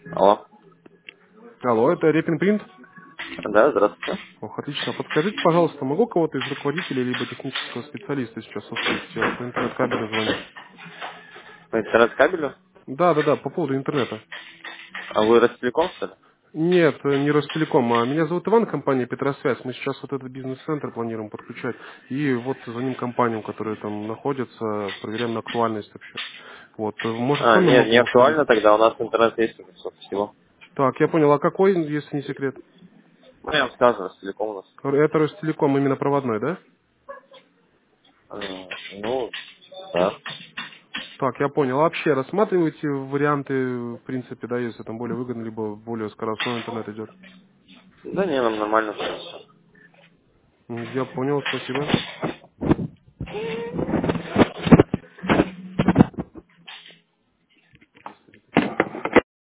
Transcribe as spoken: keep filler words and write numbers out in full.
Алло. Алло, это Репин Принт? Да, здравствуйте. Ох, отлично. Подскажите, пожалуйста, могу кого-то из руководителей либо технического специалиста сейчас услышать? Я по интернет-кабелю звоню. По интернет-кабелю? Да, да, да, по поводу интернета. А вы Ростелеком, что ли? Нет, э, не Ростелеком, а меня зовут Иван, компания Петросвязь. Мы сейчас вот этот бизнес-центр планируем подключать. И вот за ним компаниям, которые там находятся, проверяем на актуальность вообще. Вот, э, может, с А, вами нет, не могу актуально связаться? тогда, у нас интернет есть уже, сколько всего. Так, я понял. А какой, если не секрет? Ну, я вам скажу, Ростелеком у нас. Это Ростелеком именно проводной, да? А, ну, да. Так, я понял. А вообще рассматриваете варианты, в принципе, да, если там более выгодно, либо более скоростной интернет идет? Да не, нам нормально все. М, Я понял, спасибо.